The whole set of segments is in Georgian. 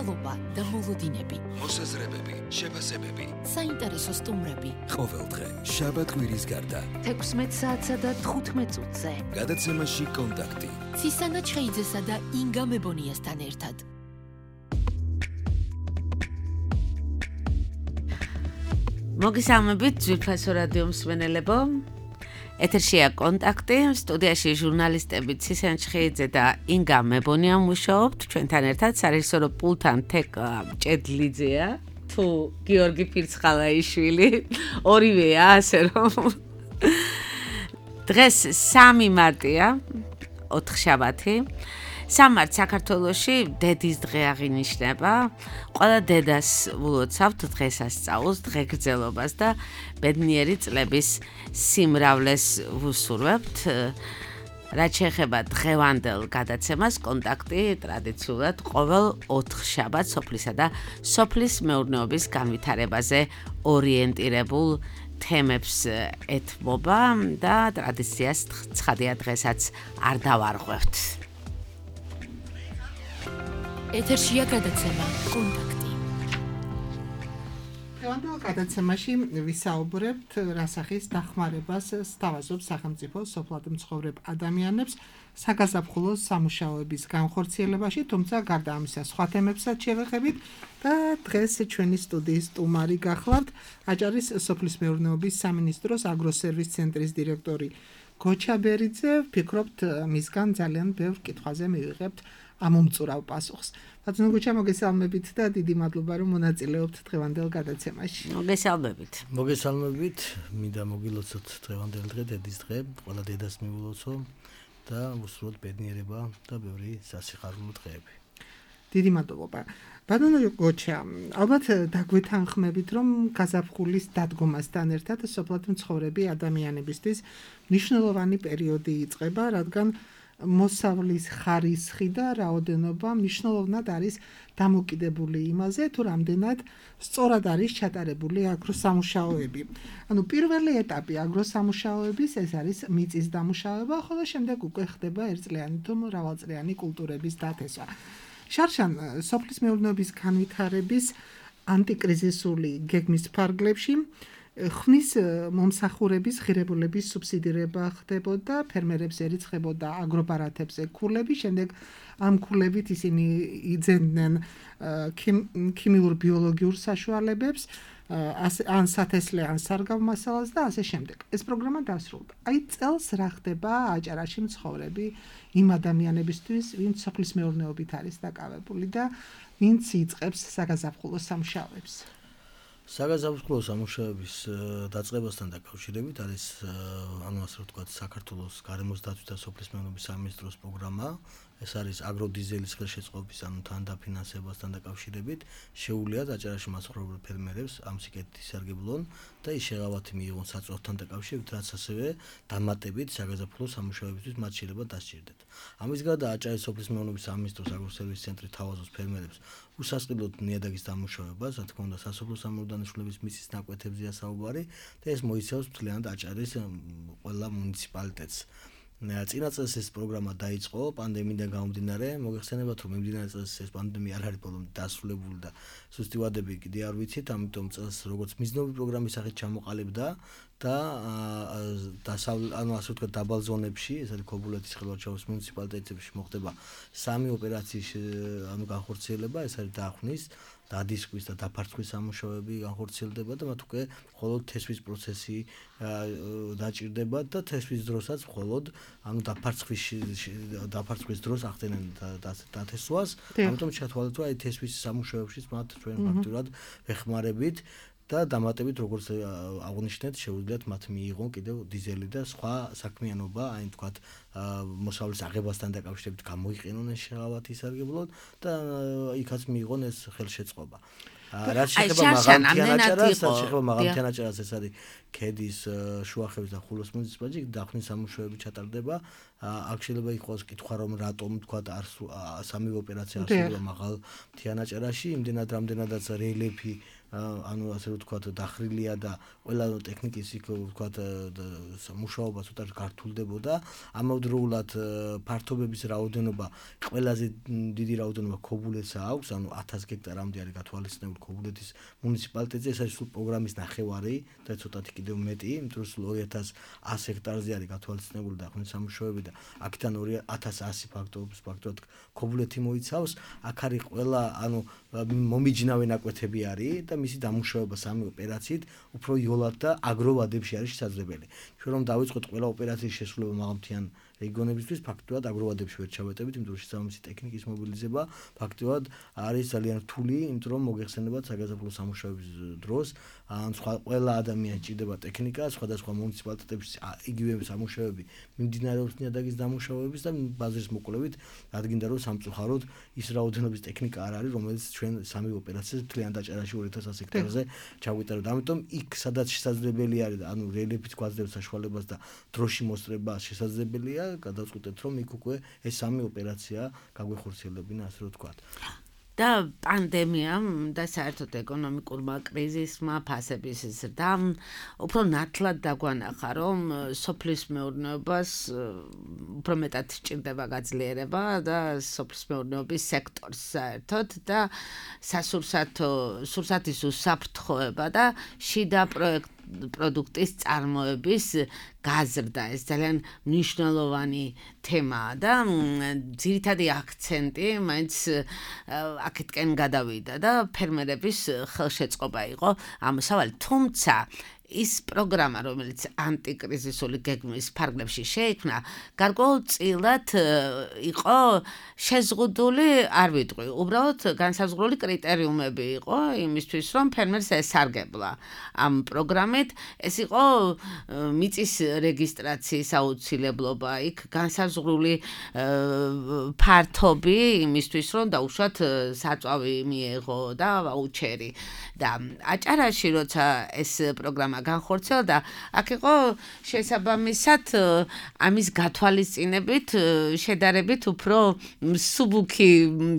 მკვლობა და მოლოდინები, მოსაზრებები, შეფასებები, საინტერესო სტუმრები. ყოველდღე შაბათ-კვირის გარდა 16 საათსა და 15 წუთზე. გადაცემაში კონტაქტი. ცისანა ჩხეიძესა და ინგა მებონიასთან ერთად. მოგესალმებით ძვირფასო რადიო მსმენელებო. ეთერშია კონტაქტი, სტუდიაში ჟურნალისტები ცისანა ჩხეიძე და ინგა მებონია მუშაობთ. ჩვენთან ერთად სარეჟისორო პულტთან თეკა ჭედლიძეა თუ გიორგი ფირცხალაიშვილი. ორივეა, ასე რომ. დღეს 3 მარტია, 4 შაბათი. 3 მარტს საქართველოში დედის დღე აღინიშნება. ყველა დედას ვლოცავთ დღესასწაულს, დღეგრძელობას და ბედნიერი წლების სიმრავლეს ვუსურვებთ. რაც შეეხება დღევანდელ გადაცემას, კონტაქტი ტრადიციულად ყოველ 4 შაბათს სოფლისა და სოფლის მეურნეობის განვითარებაზე ორიენტირებულ თემებს ეთმობა და ტრადიციას ცხადია დღესაც არ დავარღვევთ. ეთერშია გადაცემა კონტაქტი. დღევანდელ გადაცემაში ვისაუბრებთ რასახის დახმარებას სთავაზობს სახელმწიფო სოფლად მცხოვრებ ადამიანებს საგაზაფხულო სამუშაოების განხორციელებაში, თუმცა გარდა ამისა სხვა თემებსაც შევეხებით და დღეს ჩვენი სტუდიის სტუმარი გახლავთ აჭარის სოფლის მეურნეობის სამინისტროს აგროსერვის ცენტრის დირექტორი გოჩა ბერიძე. ვფიქრობთ მისგან ძალიან ბევრ კითხვაზე მივიღებთ ამომწურავ პასუხს. ბატონო გოჩა, მოგესალმებით და დიდი მადლობა რომ მონაწილეობთ დღევანდელ გადაცემაში. მოგესალმებით. მოგესალმებით, მინდა მოგილოცოთ დღევანდელ დღე, დედის დღე, ყველა დედას მივულოცო და უსურვოთ ბედნიერება და ბევრი სასიხარულო დღეები. დიდი მადლობა. ბატონო გოჩა, ალბათ დაგვეთანხმებით, რომ გაზაფხულის დადგომასთან ერთად სოფლად მცხოვრები ადამიანებისთვის მნიშვნელოვანი პერიოდი იწყება, რადგან მოსავლის ხარისხი და რაოდენობა მნიშვნელოვნად არის დამოკიდებული იმაზე, თუ რამდენად სწორად არის ჩატარებული აგროსამუშაოები. ანუ პირველი ეტაპი აგროსამუშაოების ეს არის მიწის დამუშავება, ხოლო შემდეგ უკვე ხდება ერთწლიანი თუ მრავალწლიანი კულტურების დათესვა. შარშან სოფლის მეურნეობის განვითარების ანტიკრიზისული გეგმის ფარგლებში ხნის მომსახურების ღირებულების სუბსიდირება ხდებოდა, ფერმერებს ერიცხებოდა აგრობარათებზე ქულები, შემდეგ ამ ქულებით ისინი იძენდნენ ქიმიურ ბიოლოგიურ საშუალებებს, ან სათესლე, ან სარგავ მასალას და ასე შემდეგ. ეს პროგრამა დასრულდა. აი წელს რა ხდება აჭარაში მცხოვრები იმ ადამიანებისთვის, ვინც სოფლის მეურნეობით არის დაკავებული და ვინც იწყებს საგაზაფხულო სამუშაოებს. საგაზაფხულო სამუშაოების დაწყებასთან დაკავშირებით არის ანუ ასე ვთქვათ საქართველოს გარემოს დაცვის და სოფლის მეურნეობის სამინისტროს პროგრამა. ეს არის აგროდიზელის ხელშეწყობის ანუ თან დაფინანსებასთან დაკავშირებით შეუულიათ აჭარაში მაცხოვრებელ ფერმერებს ამ სიკეთით ისარგებლონ და ის შეღავათი მიიღონ საწვავთან დაკავშირებით, რაც ასევე დამატებით საგაზაფხულო სამუშაოებისთვის მათ შეიძლება დასჭირდეთ. ამის გარდა აჭარის სოფლის მეურნეობის სამინისტროს აგროსერვის ცენტრი თავაზობს ფერმერებს უსასყიდლოდ ნიადაგის დამუშავებას, რა თქმა უნდა სასოფლო სამეურნეო დანიშნულების მიწის ნაკვეთებზეა საუბარი და ეს მოიცავს მთლიანად აჭარის ყველა მუნიციპალიტეტს. წინა წელს ეს პროგრამა დაიწყო პანდემიიდან გამომდინარე. მოგეხსენებათ, რომ მიმდინარე წელს ეს პანდემია არ არის ბოლომდე დასრულებული და სუსტი ვადები კიდე არ ვიცით, ამიტომ წელს როგორც მიზნობი პროგრამის სახით ჩამოყალიბდა და ანუ ასე ვთქვათ დაბალ ზონებში, ეს არის ქობულეთის, ხილვაჩაურის მუნიციპალიტეტებში მოხდება 3 ოპერაციის ანუ განხორციელება, ეს არის დახვნის, დადისკვის და დაფარცხვის სამუშაოები განხორციელდება და მათ უკვე მხოლოდ თესვის პროცესი დაჭირდება და თესვის დროსაც მხოლოდ ანუ დაფარცხვის დროს ახდენენ დათესვას. ამიტომ ჩათვალეთ, რომ აი თესვის სამუშაოებშიც მათ ჩვენ ფაქტურად ვეხმარებით და დამატებით როგორც აღნიშნეთ, შეუძლიათ მათ მიიღონ კიდევ დიზელი და სხვა საქმიანობა, აი თქვათ მოსავლის აღებასთან დაკავშირებით გამოიყენონ ეს შეღავათი ისარგებლონ და იქაც მიიღონ ეს ხელშეწყობა. რაც შეეხება მაღალმთიან აჭარას, ეს არის ქედის, შუახევის და ხულოს მუნიციპალიტეტში დახნის სამუშაოები ჩატარდება. აქ შეიძლება იყოს კითხვა, რომ რატომ თქვათ სამი ოპერაცია არსებობა მაღალმთიან აჭარაში, იმდენად რამდენადაც რელიეფი ანუ ასე ვთქვათ დახრილია და ყველა ტექნიკის იქ ვთქვათ მუშაობა ცოტა გართულდებოდა. ამავდროულად თანადროულად ფართობების რაოდენობა ყველაზე დიდი რაოდენობა ქობულეთს აქვს, ანუ 1000 ჰექტარამდე არის გათვალისწინებული ქობულეთის მუნიციპალიტეტზე, ეს არის სულ პროგრამის ნახევარი და ცოტათი კიდევ მეტი, იმიტომ რომ სულ 2100 ჰექტარზე არის გათვალისწინებული და ღვინისამუშავებელი და აქედან 2100 ფაქტობრივად ქობულეთი მოიცავს, აქ არის ყველა, ანუ მომიჯნავე ნაკვეთები არის და მისი დამუშავება სამი ოპერაციით უფრო იოლად და აგროვადებში არის შესაძლებელი. ჩვენ რომ დავიწყოთ ყველა ოპერაციის შესრულება მაღალმთიან რეგიონებისთვის, ფაქტობრივად აგროვადებში ვერ ჩავეტებით, იმიტომ რომ შესაბამისი ტექნიკის მობილიზება ფაქტობრივად არის ძალიან რთული, იმიტომ რომ მოგეხსენებათ საგაზაფხულო სამუშაოების დროს, ან ყველა ადამიანს ჭირდება ტექნიკა, სხვადასხვა მუნიციპალიტეტებში იგივე სამუშაოები მიმდინარეობს ნიადაგის დამუშავების და ბაზრის მოკვლევით რადგინდა რომ სამწუხაროდ ის რაოდენობის ტექნიკა არ არის, რომელიც ჩვენ სამი ოპერაციას მთლიან დაჭერაში 2100 ჰექტარზე ჩავიტარებთ. ამიტომ იქ სადაც შესაძლებელი არის, ანუ რელიეფით გვაძლევს საშუალებას და დროში მოსწრება შესაძლებელია, გადავწყვეტეთ რომ იქ უკვე ეს სამი ოპერაცია გაგვეხორციელებინა, ასე რომ ვთქვათ. და პანდემიამ და საერთოდ ეკონომიკურმა კრიზისმა, ფასების ზრდამ უფრო ნათლად დაგვანახა, რომ სოფლის მეურნეობას უფრო მეტად სჭირდება გაძლიერება და სოფლის მეურნეობის სექტორს საერთოდ და სურსათის უსაფრთხოება და შიდა პროდუქტის წარმოების გაზრდა. ეს ძალიან მნიშვნელოვანი თემაა და ძირითადი აქცენტი მაინც აქეთკენ გადავიდა და ფერმერების ხელშეწყობა იყო ამოსავალი. თუმცა ის პროგრამა, რომელიც ანტიკრიზისული გეგმის ფარგლებში შეიქმნა, გარკვეულწილად იყო შეზღუდული, არ ვიტყვი, უბრალოდ განსაზღვრული კრიტერიუმები იყო იმისთვის, რომ ფერმერს ესარგებლა ამ პროგრამით. ეს იყო მიწის რეგისტრაციის აუცილებლობა, იქ განსაზღვრული ფართობი იმისთვის, რომ დაუშვათ საწვავი მიეღო და ვაუჩერი. და აჭარაში, როცა ეს პროგრამა განხორციელდა, აქ იყო შესაბამისად ამის გათვალისწინებით შედარებით უფრო მსუბუქი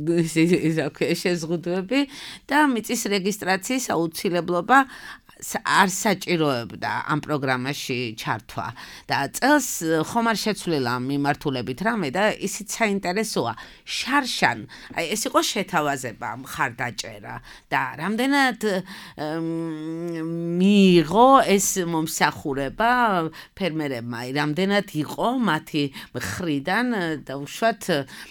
შეზღუდვები და მიწის რეგისტრაციის აუცილებლობა არ საჭიროებდა ამ პროგრამაში ჩართვა და წელს ხომ არ შეცვლილა მიმართულებით რამე და ისიც საინტერესოა შარშან ეს იყო შეთავაზება მხარდაჭერა და რამდენად მიიღო ეს მომსახურება ფერმერებმა, რამდენად იყო მათი მხრიდან დაუშვათ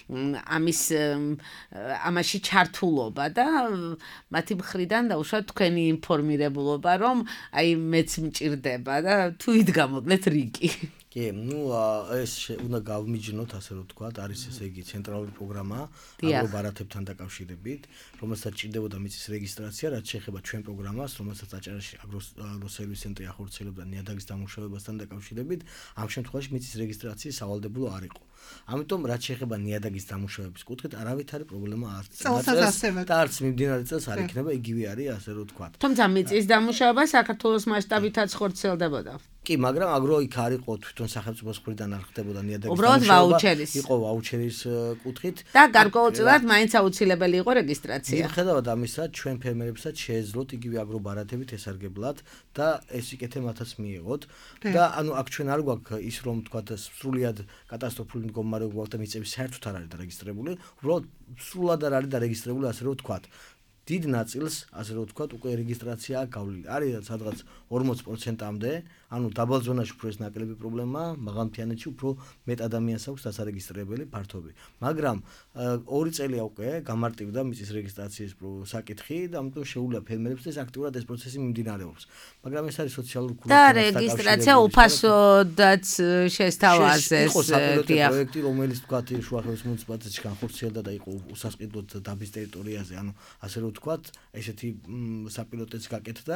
ამაში ჩართულობა და მათი მხრიდან დაუშვათ თქვენი ინფორმირებულობა რომ აი მეც მჭირდება და თუ იდგამოდეთ რიკი. კი, ეს უნდა გავმიჯნოთ, ასე რომ ვთქვათ, არის ესე იგი ცენტრალური პროგრამა აგრობარათებთან დაკავშირებით, რომელსაც ჭირდებოდა მიწის რეგისტრაცია, რაც შეეხება ჩვენ პროგრამას, რომელსაც აჭარაში აგროსერვის ცენტრი ახორციელებდა ნიადაგის დამუშავებასთან დაკავშირებით, ამ შემთხვევაში მიწის რეგისტრაციის სავალდებულო არ იყო. ამიტომ რაც შეეხება ნიადაგის დამუშავების კუთხით, არავითარი პრობლემა არ წელს და არც მიმდინარე წელს არ იქნება, იგივე არის, ასე რომ ვთქვათ. თუმცა მიწის დამუშავება საქართველოს მასშტაბითაც ხორციელდებოდა. კი, მაგრამ აგრო იქ არ იყო თვითონ სახელმწიფოს მხრიდან არ ხდებოდა ნიადაგის უბრალოდ ვაუჩერის. იყო ვაუჩერის კუთხით და გარკვეულწილად მაინც აუცილებელი იყო რეგისტრაცია. მიუხედავად ამისა, ჩვენ ფერმერებსაც შეეძლოთ იგივე აგრობარათებით ესარგებლად და ეს იკეთე მათაც მიიღოთ და ანუ აქ ჩვენ არ გვაქვს ის რომ თქვა სრულიად კატასტროფული მდგომარეობა გვაქვს და მიწები საერთოდ არ არის დარეგისტრებული, უბრალოდ სრულად არ არის დარეგისტრებული, ასე რომ ვთქვათ. დიდ ნაწილს, ასე რომ ვთქვათ, უკვე რეგისტრაცია გავლილი. არის სადღაც 40%-მდე, ანუ დაბალ ზონაში უფრო ეს ნაკლები პრობლემა, მაღალმთიანეთში უფრო მეტ ადამიანს აქვს დასარეგისტრებელი ფართობი. მაგრამ 2 წელია უკვე გამარტივდა მიწის რეგისტრაციის საკითხი და ამიტომ შეუძლია ფერმერებს ეს აქტიურად ეს პროცესი მიმდინარეობს. მაგრამ ეს არის სოციალურ კულტურასთან და რეგისტრაცია უფასოდაც შესთავაზეს. იყო საპილოტო პროექტი, რომელიც ვთქვათ, შუახევის მუნიციპალიტეტში განხორციელდა და იყო უსასყიდლოდ დაბის ტერიტორიაზე, ანუ ასე რომ ვთქვათ, ესეთი საპილოტოც გაკეთდა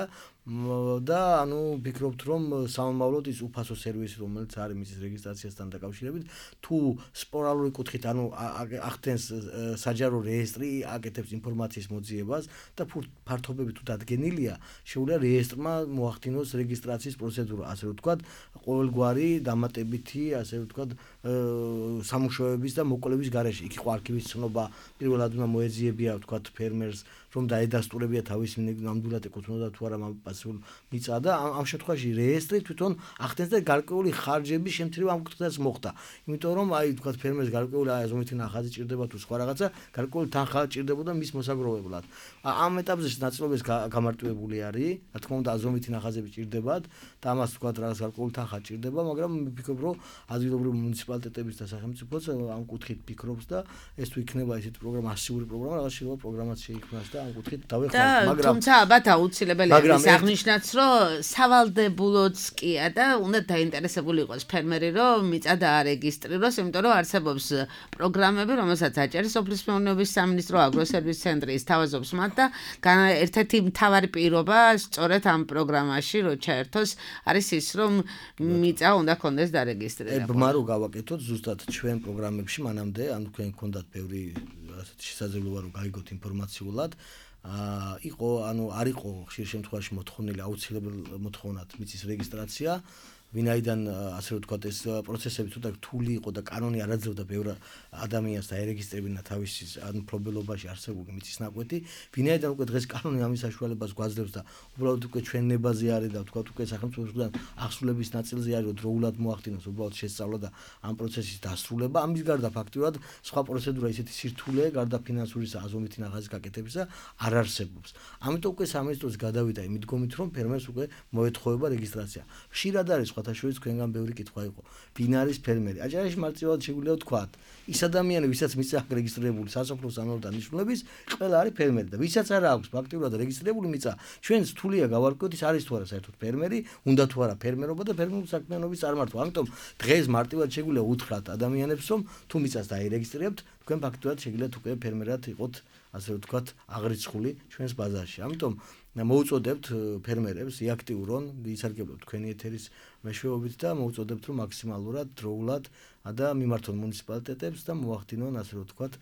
და ანუ ვფიქრობთ, რომ სამომავლოდ ის უფასო სერვისი, რომელიც არის მიწის რეგისტრაციასთან დაკავშირებით, თუ სპორალური კუთხით, ანუ ახდენს საჯარო რეესტრი, აკეთებს ინფორმაციის მოძიებას და ფართობები თუ დადგენილია, შეუძლია რეესტრმა მოახდინოს რეგისტრაციის პროცედურა, ასე რომ ვთქვათ, ყოველგვარი დამატებითი, ასე რომ ვთქვათ, სამუშაოების და მოკვლევის გარეშე. იქ იყო არქივის ცნობა, პირველად უნდა მოეძიებია, ვთქვათ, ფერმერს რომ დაედასტურებია თავისი ნამდვილად ეკუთვნოდა თუ არა პასიურ მიწა და ამ შემთხვევაში რეესტრი კუთხით თვითონ ახდენს და გარკვეული ხარჯების შემცირება ამ კუთხითაც მოხდა. იმიტომ რომ აი თქვათ ფერმერს გარკვეული აზომითი ნახაზი ჭირდება თუ სხვა რაღაცა, გარკვეული თანხა ჭირდებოდა მის მოსაგროვებლად. ამ ეტაპზე ნაწილობრივ გამარტივებული არის, რა თქმა უნდა აზომითი ნახაზები ჭირდებათ და ამას თქვათ რაღაც გარკვეული თანხა ჭირდება, მაგრამ ვფიქრობ რომ ადგილობრივი მუნიციპალიტეტების და სახელმწიფოც ამ კუთხით ფიქრობს და ეს თუ იქნება ესეთი პროგრამა, მასიური პროგრამა, რაღაც შეიძლება პროგრამაც შეიქმნას და ამ კუთხით დავეხმაროთ, მაგრამ თუმცა ალბათ აუცილებელი არის აღნიშნაც, რომ სავალდებულოც კია და უნდა დაინტერესებული იყოს ფერმერი, რომ მიწა დაარეგისტრიროს, იმიტომ რომ არსებობს პროგრამები, რომელსაც აჭარის სოფლის მეურნეობის სამინისტრო, აგროსერვის ცენტრი ისთავაზობს მათ და ერთ-ერთი მთავარი პირობა სწორედ ამ პროგრამაში რო ჩაერთოს არის ის, რომ მიწა უნდა კონდეს დარეგისტრირებული. ბრმა რო გავაკეთოთ ზუსტად ჩვენ პროგრამებში მანამდე, ანუ თქვენ გქონდათ ბევრი ასეთი შესაძლებლობა რომ გაიგოთ ინფორმაციულად. იყო, ანუ არ იყო ხშირ შემთხვევაში მოთხოვნილი აუცილებელ მოთხოვნად მიწის რეგისტრაცია. ვინაიდან ასე ვთქვათ ეს პროცესები ცოტა რთული იყო და კანონი არ აძლევდა ბევრ ადამიანს დაერეგისტრებინა თავისი ან მფლობელობაში არსებული მიწის ნაკვეთი, ვინაიდან უკვე დღეს კანონი ამის საშუალებას გვაძლევს და უბრალოდ უკვე ჩვენ ნებაზე არის და ვთქვათ უკვე სახელმწიფოსგან ახსულების ნაწილზე არის რომ დროულად მოახდინოს უბრალოდ შესწავლა და ამ პროცესის დასრულება, ამის გარდა ფაქტიურად სხვა პროცედურა ისეთი სირთულე გარდა ფინანსურისა აზომითი ნახაზის გაკეთებისა არ არსებობს. ამიტომ უკვე სამინისტროს გადავიდა იმ მიდგომით რომ ფერმერს უკვე მოეთხოვება რეგისტრაცია. ხშირად არის შორის თქვენგან ბევრი კითხვა იყო. ვინ არის ფერმერი? აჭარაში მარტივად შეგვიძლია ვთქვათ, ის ადამიანი, ვისაც მიწა აქვს რეგისტრირებული სასოფლო სამეურნეო დანიშნულების, ყველა არის ფერმერი და ვისაც არ აქვს ფაქტიურად რეგისტრირებული მიწა, ჩვენს რთულია გავარკვიოთ ის არის თუ არა საერთოდ ფერმერი, უნდა თუ არა ფერმერობა და ფერმერული საქმიანობის წარმართვა. ამიტომ დღეს მარტივად შეგვიძლია უთხრათ ადამიანებს, რომ თუ მიწას დაირეგისტრირებთ, თქვენ ფაქტიურად შეგიძლიათ უკვე ფერმერად იყოთ, ასე ვთქვათ, აღრიცხული ჩვენს ბაზარში. ამიტომ მოუწოდებთ ფერმერებს იაქტიურონ, ისარგებლოთ თქვენი ეთერის მეშვეობით და მოუწოდებთ რომ მაქსიმალურად დროულად და მიმართონ მუნიციპალიტეტებს და მოახდინონ, ასე ვთქვათ,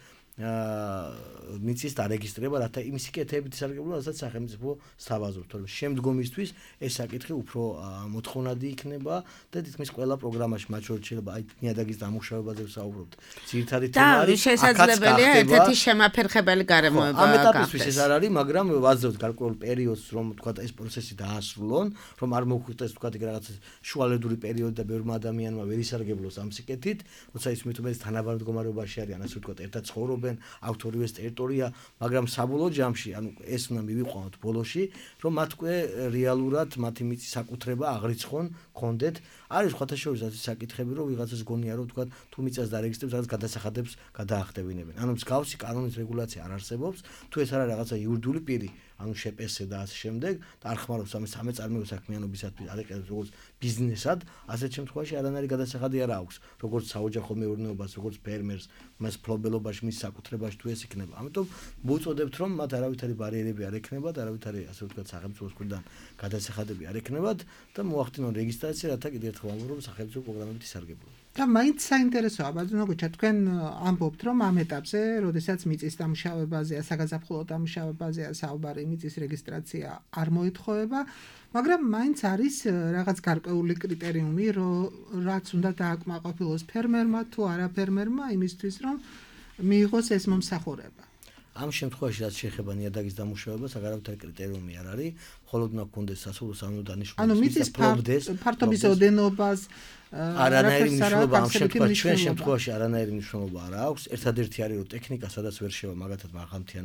მიწის დარეგისტრირება, რათა იმის კეთებით ისარგებლონ, რასაც სახელმწიფო სთავაზობს. თორემ შემდგომისთვის ეს საკითხი უფრო მოთხოვნადი იქნება და თითქმის ყველა პროგრამაში, მათ შორის შეიძლება აი ნიადაგის დამუშავებაზე ვსაუბრობთ. ძირითადი თემა არის შესაძლებელია ერთ-ერთი შემაფერხებელი გარემოება. ამ ეტაპისთვის ეს არ არის, მაგრამ ვაძლევთ გარკვეულ პერიოდს, რომ თქვა ეს პროცესი დაასრულონ, რომ არ მოგვხდეს თქვა იქ რაღაც შუალედური პერიოდი და ბევრმა ადამიანმა ვერ ისარგებლოს ამ სიკეთით, როცა ის მithumedes თანაბარ მდგომარეობაში არიან, ასე ვთქვათ, ერთად ცხოვრობენ, აქვთ ორივეს ტერიტორია, მაგრამ საბოლოო ჯამში, ანუ ეს უნდა მივიყვანოთ ბოლოში, რომ მათ უკვე რეალურად მათი მიწის საკუთრება აღრიცხონ, კონდეთ. არის ხოთაშორის ასეთი საკითხები, რომ ვიღაცას გონია, რომ თქვა თუ მიწას დარეგისტრებს, რაღაც გადასახადებს გადაახტევინებენ. ანუ მსგავსი კანონის რეგულაცია არ არსებობს, თუ ეს არა რაღაცა იურიდიული პირი, ანუ შეპესე და ასე შემდეგ, და არ ხმარობს ამის სამეწარმეო საქმიანობისათვის, არ ეყენებს როგორც ბიზნესად, ასეთ შემთხვევაში არანაირი გადასახადი არ აქვს, როგორც საოჯახო მეურნეობას, როგორც ფერმერს, მას ფლობელობაში, მის საკუთრებაში თუ ეს იქნება. ამიტომ მოუწოდებთ, რომ მათ არავითარი ბარიერები არ ექნებათ, არავითარი, ასე ვთქვათ, სახელმწიფოს მხრიდან გადასახადები არ ექნებათ და მოახდინონ რეგისტრაცია, რათა კიდევ ერთხელ ვამბობ, რომ სახელმწიფო პროგრამებით ისარგებლონ. და მაინც საინტერესოა, ბატონოგოჩა, თქვენ ამბობთ, რომ ამ ეტაპზე, როდესაც მიწის დამუშავებაზეა, საგაზაფხულო დამუშავებაზეა საუბარი, მიწის რეგისტრაცია არ მოეთხოვება, მაგრამ მაინც არის რაღაც გარკვეული კრიტერიუმი, რაც უნდა დააკმაყოფილოს ფერმერმა თუ არა ფერმერმა იმისთვის, რომ მიიღოს ეს მომსახურება. ამ შემთხვევაში რაც შეეხება ნიადაგის დამუშავებას, არავითარი კრიტერიუმი არ არის, მხოლოდ უნდა გქონდეს სასოფლო სამეურნეო დანიშნულების. ანუ მიწის ფართობის ოდენობას არანაირი მნიშვნელობა ამ შემთხვევაში, ჩვენ შემთხვევაში არანაირი მნიშვნელობა არ აქვს. ერთადერთი არის რომ ტექნიკა სადაც ვერ შევა, მაგათად მაღალმთიან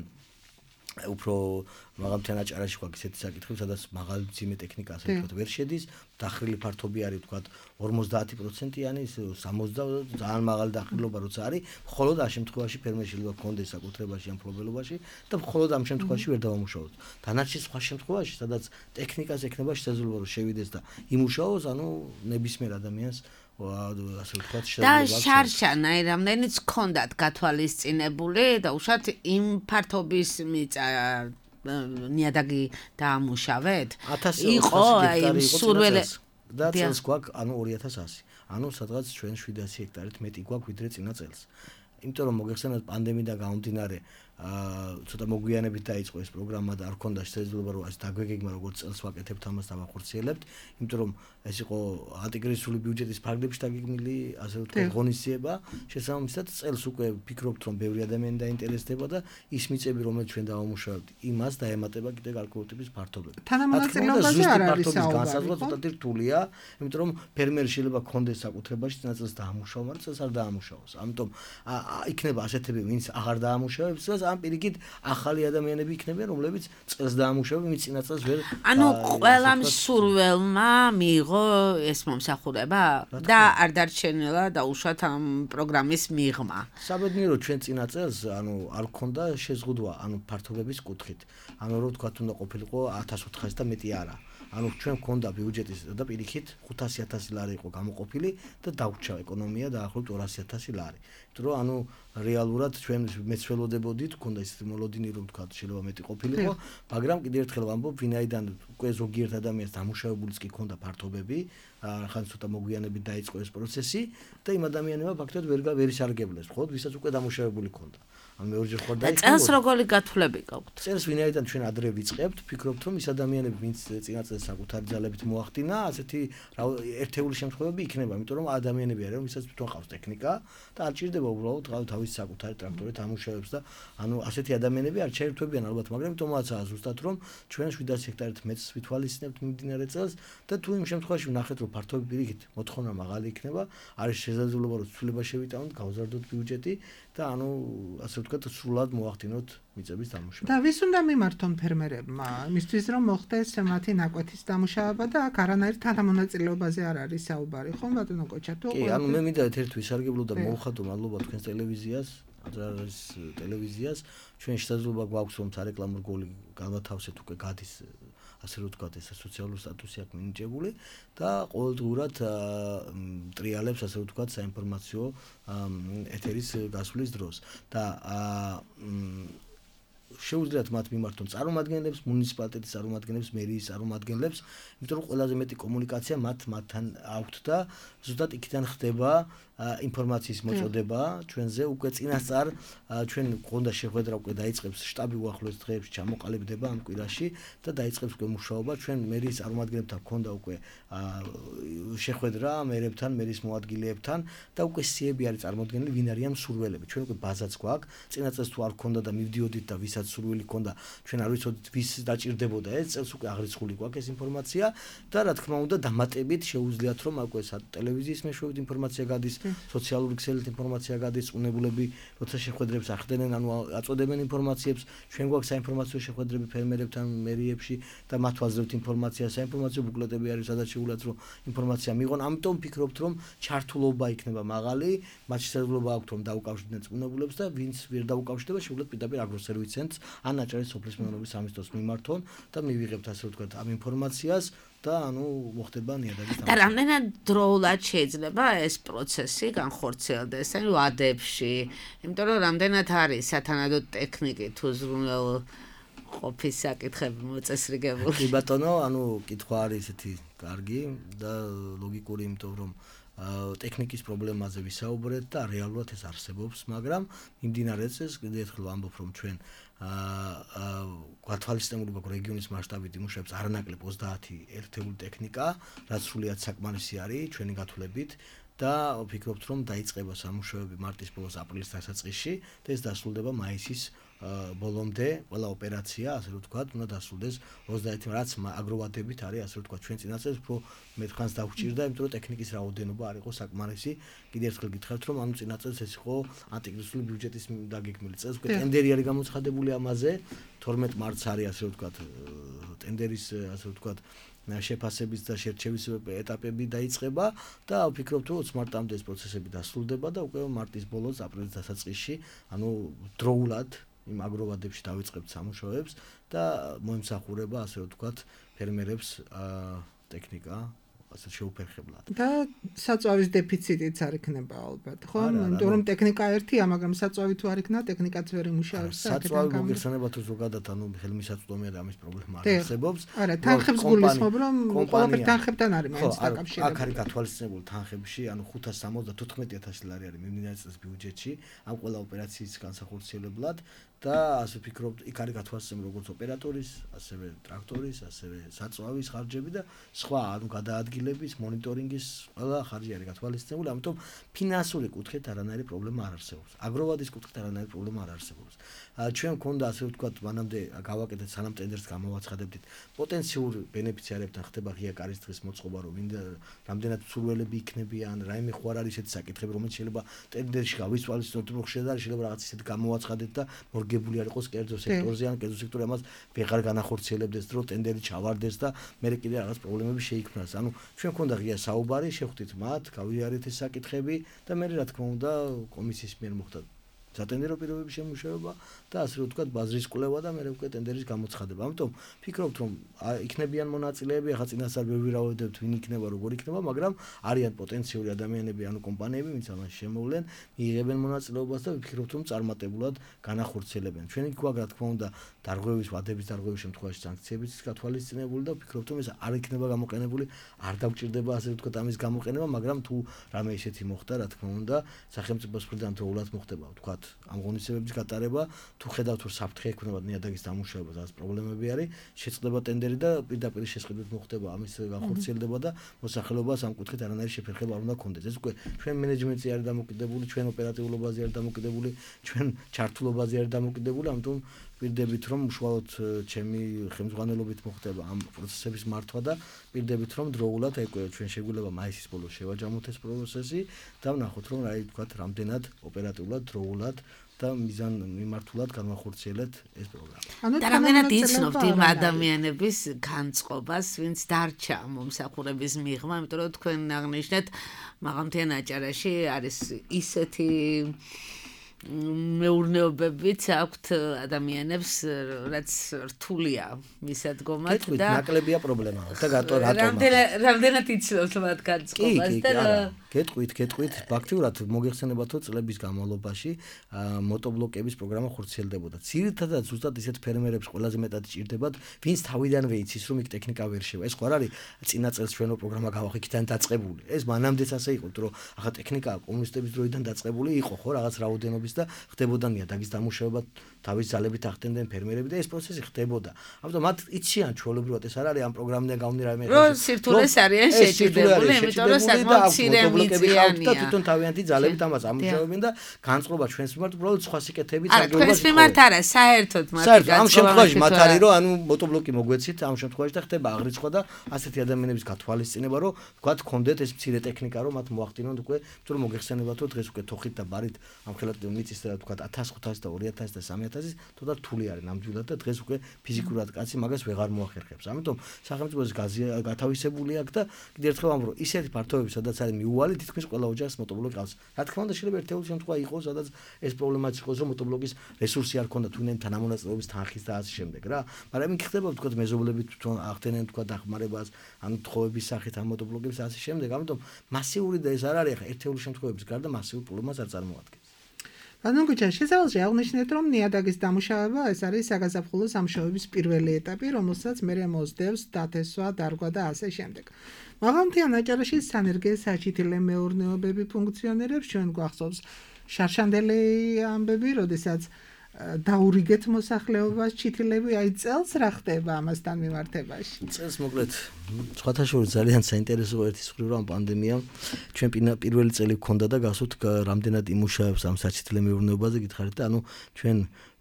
უფრო მაღალმთიან აჭარაში გვაქვს ესეთი საკითხები, სადაც მაღალმძიმე ტექნიკა ასე ვთქვათ ვერ შედის, დახრილი ფართობი არის ვთქვათ 50%-იანი, 60 ძალიან მაღალი დახრილობა როცა არის, მხოლოდ ამ შემთხვევაში ფერმერში შეიძლება გქონდეს საკუთრებაში ან ფლობელობაში და მხოლოდ ამ შემთხვევაში ვერ დავამუშავოთ. დანარჩენ სხვა შემთხვევაში, სადაც ტექნიკას ექნება შესაძლებლობა რომ შევიდეს და იმუშაოს, ანუ ნებისმიერ ადამიანს ასე ვთქვათ და შარშანა რამდენიც ჰქონდათ გათვალისწინებული და უშათ იმ ფართობის მიწა ნიადაგი დაამუშავეთ? იყო აი სურველი და წელს გვაქვს ანუ 2100, ანუ სადღაც ჩვენ 700 ჰექტარით მეტი გვაქვს ვიდრე წინა წელს. იმიტომ რომ მოგეხსენოთ პანდემიიდან გამომდინარე ცოტა მოგვიანებით დაიწყო ეს პროგრამა და არ ქონდა შესაძლებლობა რომ ეს დაგვეგეგმა როგორც წელს ვაკეთებთ ამას და ვახორციელებთ, იმიტომ რომ ეს იყო ანტიკრიზისული ბიუჯეტის ფარგლებში დაგეგმილი, ასე ვთქვათ, ღონისძიება. შესაბამისად, წელს უკვე ვფიქრობთ, რომ ბევრი ადამიანი დაინტერესდება და ის მიწები, რომელიც ჩვენ დავამუშავებთ, იმას დაემატება კიდე გარკვეული ტიპის ფართობები. თანამონაწილეობაზე არ არის საუბარი. ცოტა რთულია, იმიტომ რომ ფერმერი შეიძლება კონდეს საკუთრებაში წელს დაამუშავა, მაგრამ წელს არ დაამუშავოს. ამიტომ იქნება ასეთები, ვინც აღარ დაამუშავებს, ამ პირიქით ახალი ადამიანები იქნებიან, რომლებიც წელს დაამუშავებენ, ვინც წინა წელს ვერ. ანუ ყველა მსურველმა მიიღო ეს მომსახურება და არ დარჩენილა დაუშვათ ამ პროგრამის მიღმა. საბედნიეროდ ჩვენ წინა წელს არ ქონდა შეზღუდვა ფართობების კუთხით. რო ვთქვათ, უნდა ყოფილიყო 1400 და მეტი არა. ჩვენ ქონდა ბიუჯეტის და პირიქით 500.000 ლარი იყო გამოყოფილი და დავრჩა ეკონომია დაახლოებით 200.000 ლარი. იმიტომ რომ რეალურად ჩვენ მეცველოდებოდით, ქონდა ის მოლოდინი რომ ვთქვათ, შეიძლება მეტი ყოფილიყო, მაგრამ კიდევ ერთხელ ვამბობ, ვინაიდან უკვე ზოგიერთ ადამიანს დამუშავებულიც კი ქონდა ფართობები, ხან ცოტა მოგვიანებით დაიწყო ეს პროცესი და იმ ადამიანებმა ფაქტობრივად ვერ ისარგებლეს, ხო, ვისაც უკვე დამუშავებული ქონდა. მეორჯერ ხარ დაიწყო. წელს როგორი გათვლები გაქვთ? წელს ვინაიდან ჩვენ ადრე ვიწყებთ, ვფიქრობთ, რომ ის ადამიანები, ვინც წინა წელს საკუთარი ძალებით მოახდინა, ასეთი ერთეული შემთხვევები იქნება, იმიტომ რომ ადამიანები არიან, ვისაც თვითონ ყავს ტექნიკა და არ ჭირდება უბრალოდ თავის საკუთარი ტრაქტორით ამუშავებს და ასეთი ადამიანები არ ჩაერთვებიან ალბათ, მაგრამ თუმცა ზუსტად რომ ჩვენ 700 ჰექტარით მეც ვითვალისწინებთ მიმდინარე წელს და თუ იმ შემთხვევაში ვნახეთ, რომ ფართობი პირიქით მოთხოვნა მაღალი იქნება, არის შესაძლებლობა რომ ცვლილება შევიტანოთ, გავზარდოთ ბიუჯეტი და ასე ვთქვათ, სრულად მოახდინოთ მიწების დამუშავება. და ვის უნდა მიმართონ ფერმერებმა, იმისთვის რომ მოხდეს მათი ნაკვეთის დამუშავება და აქ არანაირ თანამონაწილეობაზე არ არის საუბარი, ხო ბატონო კოჩა? კი, მე მინდა ერთ ვისარგებლო და მოვხატო მადლობა თქვენს ტელევიზიას, არის ტელევიზიას, ჩვენ შესაძლებლობა გვაქვს რომ სარეკლამო რგოლი განვათავსეთ უკვე გადის ასე ვთქვათ, ეს სოციალური სტატუსი აქვს მინიჭებული და ყოველდღურად ტრიალებს ასე ვთქვათ საინფორმაციო ეთერის გასვლის დროს და შეუძლიათ მათ მიმართონ წარმომადგენლებს, მუნიციპალიტეტის წარმომადგენლებს, მერიის წარმომადგენლებს, იმიტომ რომ ყველაზე მეტი კომუნიკაცია მათთან აქვთ და ზუსტად იქიდან ხდება ინფორმაციის მოწოდება ჩვენზე უკვე წინასწარ ჩვენ გონდა შეხვედრა უკვე დაიწყებს შტაბი უახლოეს დღეებში ჩამოყალიბდება ამ კვირაში და დაიწყებს უკვე მუშაობა ჩვენ მერიის წარმომადგენლებთან გონდა უკვე შეხვედრა მერებთან, მერის მოადგილეებთან და უკვე სიები არის წარმოდგენილი ვინ არიან მსურველები. ჩვენ უკვე ბაზაც გვაქვს. წინა წელს თუ არ ქონდა და მივდიოდით და ვისაც სურვილი ქონდა, ჩვენ არ ვიცოდით ვის დაჭირდებოდა ეს წელს უკვე აღრიცხული გვაქვს ეს ინფორმაცია და რა თქმა უნდა დამატებით შეუძლიათ რომ უკვე ტელევიზიის მეშვეობით ინფორმაცია გადის, სოციალური ქსელით ინფორმაცია გადის, უნებულები როცა შეხვედრებს ახდენენ, აწოდებენ ინფორმაციებს, ჩვენ გვაქვს საინფორმაციო შეხვედრები ფერმერებთან, მერიებში და მათ ვაძლევთ ინფორმაციას, საინფორმაციო ბუკლეტები არის, სადაც შეუძლიათ რომ ინფორმაცია მიიღონ. ამიტომ ვფიქრობთ რომ ჩართულობა იქნება მაღალი, მათ შესაძლებლობა აქვთ რომ დაუკავშირდნენ უნებულებს და ვინც ვერ დაუკავშირდება, შეუძლიათ პირდაპირ აგროსერვისცენტრს ან აჭარის სოფლის მეურნეობის სამინისტროს მიმართონ და მივიღებთ ასე ვთქვათ ამ ინფორმაციას და მოხდება ნიადაგის და რამდენად დროულად შეიძლება ეს პროცესი განხორციელდეს ვადებში, იმიტომ რომ რამდენად არის სათანადო ტექნიკით უზრუნველ ყოფის საკითხები მოწესრიგებული. კი ბატონო, კითხვა არის ესეთი კარგი და ლოგიკური, იმიტომ რომ ტექნიკის პრობლემაზე ვისაუბრეთ და რეალურად ეს არსებობს, მაგრამ მიმდინარე წელს კიდევ ერთხელ ვამბობ, რომ ჩვენ გვათვალისწინებული გვაქვს რეგიონის მასშტაბით იმუშავებს არანაკლებ 30 ერთეული ტექნიკა, რაც სრულიად საკმარისი არის ჩვენი გათვლებით და ვფიქრობთ, რომ დაიწყება სამუშაოები მარტის ბოლოს აპრილის დასაწყისში და ეს დასრულდება მაისის ბოლომდე ყველა ოპერაცია, ასე ვთქვათ, უნდა დასრულდეს 30 რაც აგროვადებით არის, ასე ვთქვათ, ჩვენ წინასწარ უფრო მეთხანს დაგვჭირდა, იმიტომ რომ ტექნიკის რაოდენობა არ იყო საკმარისი. კიდევ ერთხელ გითხრათ, რომ წინასწარ ეს იყო ანტიკრიზისული ბიუჯეტის დაგეგმილი წელს, უკვე ტენდერი არის გამოცხადებული ამაზე, 12 მარტს არის, ასე ვთქვათ, ტენდერის, ასე ვთქვათ, შეფასების და შერჩევის ეტაპები დაიწყება და ვფიქრობთ, რომ 20 მარტამდე ეს პროცესები დასრულდება და უკვე მარტის ბოლოს, აპრილის დასაწყისში, დროულად იმ აგროვადებში დავიწყებთ სამუშაოებს და მოემსახურება, ასე ვთქვათ, ფერმერებს ტექნიკა ასე შეუფერხებლად. და საწვავის დეფიციტიც არ იქნება ალბათ, ხო? იმიტომ რომ ტექნიკა ერთია, მაგრამ საწვავი თუ არ იქნება, ტექნიკაც ვერ იმუშავებს. საწვავი მოგიხსენებათ თუ ზოგადად, ხელმისაწვდომია და ამის პრობლემა არ არსებობს. არა, თანხებს გულისხმობ, რომ ყველაფერი თანხებთან არის მაინც დაკავშირებული. აქ არის გათვალისწინებული თანხებში, 574.000 ლარი არის მიმდინარე წელს ბიუჯეტში ამ ყველა ოპერაციის განსახორციელებლად და ასე ვფიქრობ, იქ არის გათვალისწინებული როგორც ოპერატორის, ასევე ტრაქტორის, ასევე საწვავის ხარჯები და სხვა, ანუ გადაადგილების, მონიტორინგის ყველა ხარჯი არის გათვალისწინებული, ამიტომ ფინანსური კუთხით არანაირი პრობლემა არ არსებობს. აგროვადის კუთხით არანაირი პრობლემა არ არსებობს. ჩვენ მქონდა ასე ვთქვათ, მანამდე გავაკეთეთ სანამ ტენდერს გამოვაცხადებდით, პოტენციური ბენეფიციარებთან ხდება ღია კარის დღის მოწყობა, რომ მინდა რამდენად სურველები იქნებიან, რაიმე ხო არ არის ესეთი საკითხები, რომელიც შეიძლება ტენდერში გავისვალისწინოთ, რომ შეიძლება რაღაც ისეთი გამოვაცხადეთ და მორგებული არ იყოს კერძო სექტორზე ან კერძო სექტორი ამას ვეღარ განახორციელებდეს, რომ ტენდერი ჩავარდეს და მე კიდე რაღაც პრობლემები შეიქმნას. ანუ ჩვენ მქონდა ღია საუბარი, შევხვდით მათ, გავიარეთ ეს საკითხები და მე რა თქმა უნდა კომისიის მიერ მოხდა სატენდერო პირობების შემუშავება და ასე ვთქვათ ბაზრის კვლევა და მე უკვე ტენდერის გამოცხადება. ამიტომ ვფიქრობთ, რომ იქნებიან მონაწილეები, ახლა წინასწარ ვერ ვირავებთ, ვინ იქნება, როგორ იქნება, მაგრამ არიან პოტენციური ადამიანები, ანუ კომპანიები, ვინც ამაში შემოვლენ, მიიღებენ მონაწილეობას და ვფიქრობთ, რომ წარმატებულად განახორციელებენ. ჩვენ იქ რა თქმა უნდა დარღვევის, ვადების დარღვევის შემთხვევაში სანქციებიც გათვალისწინებული და ვფიქრობთ, რომ ეს არ იქნება გამოყენებული, არ დაგვჭირდება ასე ვთქვათ ამის გამოყენება, მაგრამ თუ რამე ისეთი მოხდა, რა თქმა უნდა, სახელმწიფოს მხრიდან დროულად მოხდება, ვთქვათ ამ ღონისძიებების გატარება, თუ ხედავთ რომ საფრთხე ექნება ნიადაგის დამუშავება, რაღაც პრობლემები არის, შეწყდება ტენდერი და პირდაპირ შესყიდვით მოხდება ამის განხორციელება და მოსახლეობას ამ კუთხით არანაირი შეფერხება არ უნდა ქონდეს. ეს უკვე ჩვენ მენეჯმენტზე არის დამოკიდებული, ჩვენ ოპერატიულობაზე არის დამოკიდებული, ჩვენ ჩართულობაზე არის დამოკიდებული, ამიტომ პირდებით რომ უშუალოდ ჩემი ხელმძღვანელობით მოხდება ამ პროცესების მართვა და პირდებით რომ დროულად ეგ ჩვენ შეგვიძლია მაისის ბოლოს შევაჯამოთ ეს პროცესი და ვნახოთ რომ რა ვთქვათ რამდენად ოპერატიულად დროულად და მიზან მიმართულად განვახორციელეთ ეს პროგრამა. და რამდენად იცნობთ იმ ადამიანების განწყობას, ვინც დარჩა მომსახურების მიღმა, იმიტომ რომ თქვენ აღნიშნეთ მაღალმთიან აჭარაში არის ისეთი მეურნეობებიც აქვთ ადამიანებს, რაც რთულია მისადგომად და ნაკლებია პრობლემა და რატომა. რამდენად იცნობთ მათ განწყობას და გეტყვით, ფაქტიურად მოგეხსენებათო წლების განმავლობაში მოტობლოკების პროგრამა ხორციელდებოდა. ძირითადად ზუსტად ისეთ ფერმერებს ყველაზე მეტად ჭირდებათ, ვინც თავიდანვე იცის, რომ იქ ტექნიკა ვერ შევა. ეს ხო არ არის წინა წელს ჩვენო პროგრამა გავახიქიდან დაწყებული. ეს მანამდეც ასე იყო, რომ ახლა ტექნიკა კომუნისტების დროიდან დაწყებული იყო, ხო, რაღაც რაოდენობის და ხდებოდა ნიადაგის დამუშავება თავის ძალებით ახდენდნენ ფერმერები და ეს პროცესი ხდებოდა. ამიტომ მათ იციან ჩვეულებრივად ეს არ არის ამ პროგრამიდან გამომდინარე რაიმე რომ სირთულეს არიან შეჭიდებული, იმიტომ რომ საკმაოდ მცირე მიწიანია. და თვითონ თავიანთი ძალებით ამას ამუშავებენ და განწყობა ჩვენს მიმართ უბრალოდ სხვა სიკეთებით საგებობას. არა, ჩვენს მიმართ არა, საერთოდ მათი განწყობა. ამ შემთხვევაში მათ არის რომ ანუ მოტობლოკი მოგვეცით ამ შემთხვევაში და ხდება აღრიცხვა და ასეთი ადამიანების გათვალისწინება, რომ ვთქვათ, გქონდეთ ეს მცირე ტექნიკა, რომ მათ მოახდინონ უკვე, იმიტომ რომ მოგეხსენებათ, რომ დღეს უკვე თოხით და ბარით ამ ხელად მიწის და ვთქვათ 1500 და 2000 და 3000 თოდა რთული არის ნამდვილად და დღეს უკვე ფიზიკურად კაცი მაგას ვეღარ მოახერხებს. ამიტომ სახელმწიფოს გათავისებული აქვს და კიდევ ერთხელ ამბობ, რომ ისეთი ფართობები, სადაც არის მიუვალი, თითქმის ყველა ოჯახს მოტობლოკი ყავს. რა თქმა უნდა, შეიძლება ერთეული შემთხვევა იყოს, სადაც ეს პრობლემაც იყოს, რომ მოტობლოკის რესურსი არ ქონდა თუნდაც თანამონაწილეობის თანხის და ასე შემდეგ რა. მაგრამ იქ ხდება ვთქვათ მეზობლებით თვითონ ახდენენ ვთქვათ დახმარებას, ან თხოვების სახით ამ მოტობლოკებს ასე შემდეგ. ამიტომ მასიური და ეს არ არის ახლა ერთეული შემთხვევების გარდა მასიურ პრობლემას არ წარმოადგენს. ბატონო, შესაძლოა აღნიშნეთ, რომ ნიადაგის დამუშავება ეს არის საგაზაფხულო სამუშაოების პირველი ეტაპი, რომელსაც მერე მოსდევს დათესვა, დარგვა და ასე შემდეგ. მაღალმთიან აჭარაში სანერგე საჩითილე მეურნეობები ფუნქციონირებს, ჩვენ გვახსოვს შარშანდელი ამბები, როდესაც დაურიგეთ მოსახლეობას ჩითილები, აი წელს რა ხდება ამასთან მიმართებაში? წელს მოკლედ სხვათა შორის ძალიან საინტერესო ერთი მხრივ რომ პანდემია ჩვენ პირველი წელი გქონდა და გასვით რამდენად იმუშავებს ამ საჩითილე მეურნეობაზე გითხარით და ანუ ჩვენ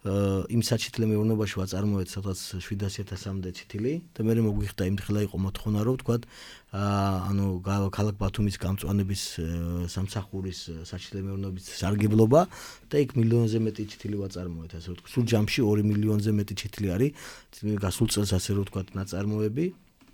იმ საჩითილე მეურნეობაში ვაწარმოეთ სადღაც 700.000-მდე ჩითილი და მე მოგვიხდა იმდღელა იყო მოთხოვნა რომ ვთქვათ ანუ ქალაქ ბათუმის გამწვანების სამსახურის საჩითილე მეურნეობის სარგებლობა და იქ მილიონზე მეტი ჩითილი ვაწარმოეთ ასე ვთქვათ სულ ჯამში 2 მილიონზე მეტი ჩითილი არის გასულ წელს ასე რომ ვთქვათ ნაწარმოები